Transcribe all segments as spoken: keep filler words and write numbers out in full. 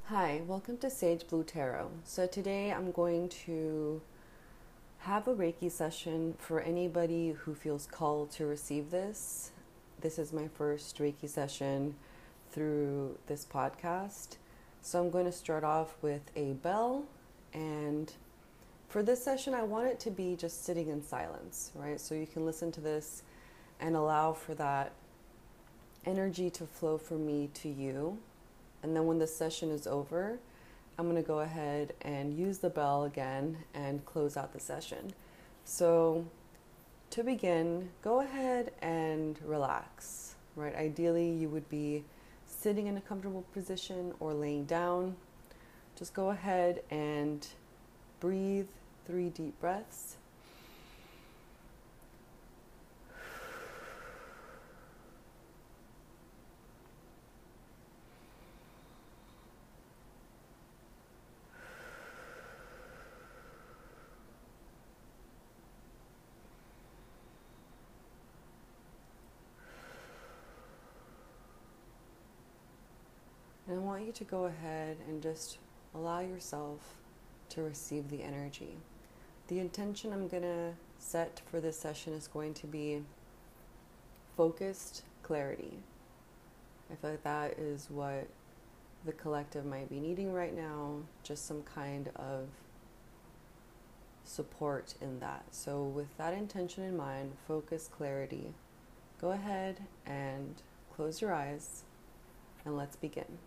Hi, welcome to Sage Blue Tarot. So today I'm going to have a Reiki session for anybody who feels called to receive this. This is my first Reiki session through this podcast. So I'm going to start off with a bell, and for this session I want it to be just sitting in silence, right? So you can listen to this and allow for that energy to flow from me to you. And then when the session is over, I'm going to go ahead and use the bell again and close out the session. So to begin, go ahead and relax, right? Ideally, you would be sitting in a comfortable position or laying down. Just go ahead and breathe three deep breaths. And I want you to go ahead and just allow yourself to receive the energy. The intention I'm going to set for this session is going to be focused clarity. I feel like that is what the collective might be needing right now, just some kind of support in that. So with that intention in mind, focus, clarity, go ahead and close your eyes and let's begin.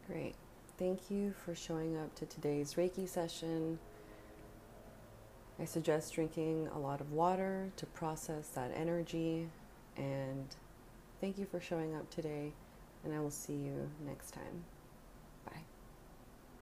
Great. Thank you for showing up to today's Reiki session. I suggest drinking a lot of water to process that energy, and thank you for showing up today, and I will see you next time.